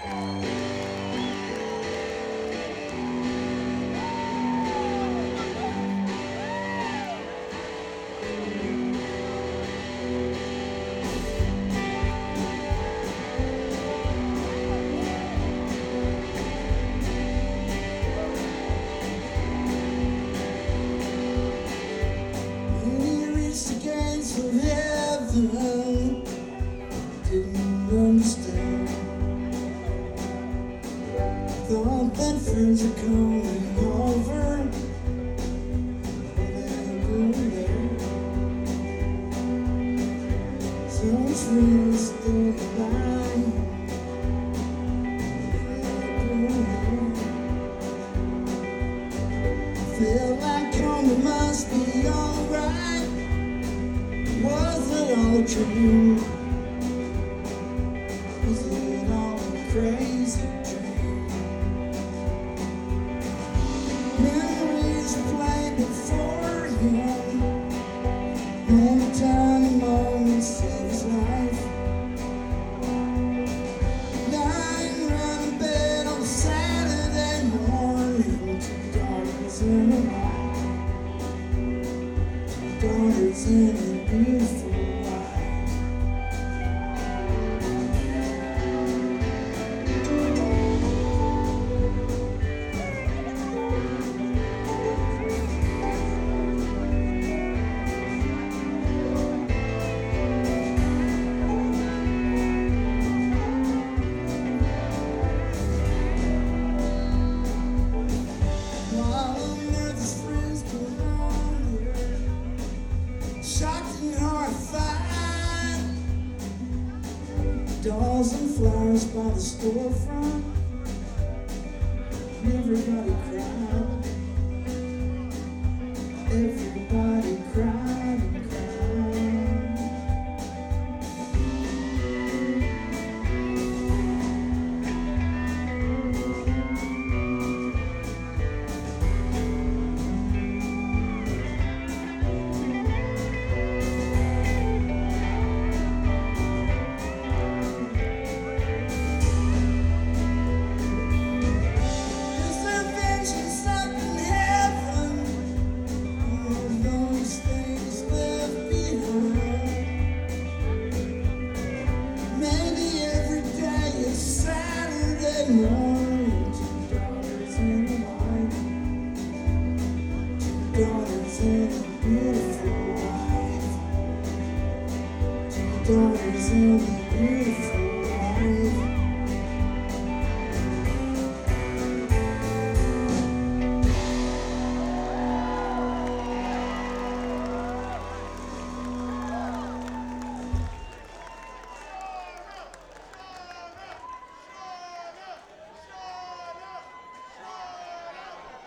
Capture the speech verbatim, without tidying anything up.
From heaven, didn't understand. Thought that friends are coming over, never there. Some friends stay alive, feel like home must be alright. Was it all true? Was it all a crazy dream? Memories play before him, many tiny moments of his life. Lying around in bed on Saturday morning, two daughters in a life, daughters in a beautiful life. While on earth his friends come on here, shocked and horrified, dolls and flowers by the storefront, and everybody cried, everybody cried and cried. No.